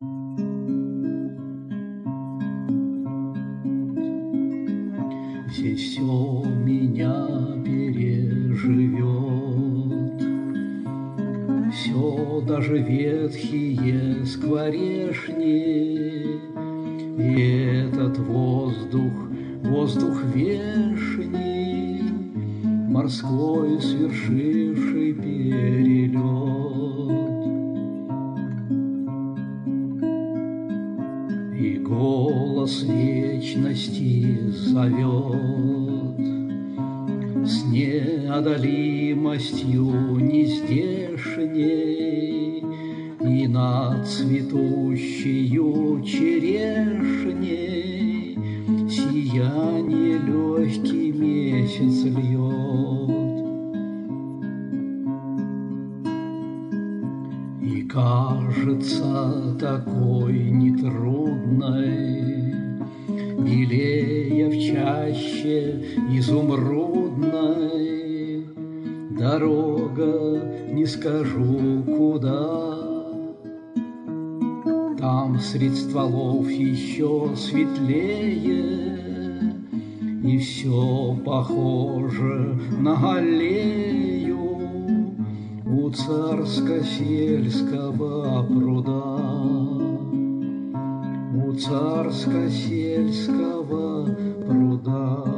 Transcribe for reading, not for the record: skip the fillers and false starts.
Здесь все меня переживет, все, даже ветхие скворечни, и этот воздух, воздух вешний, морской свершивший перелет. И голос вечности зовет с неодолимостью нездешней, и над цветущею черешней сияние легкий месяц льет. И кажется такой нетрудной, милея в чаще изумрудной дорога, не скажу куда. Там средь стволов еще светлее, и все похоже на аллею у царско-сельского пруда, у царско-сельского пруда.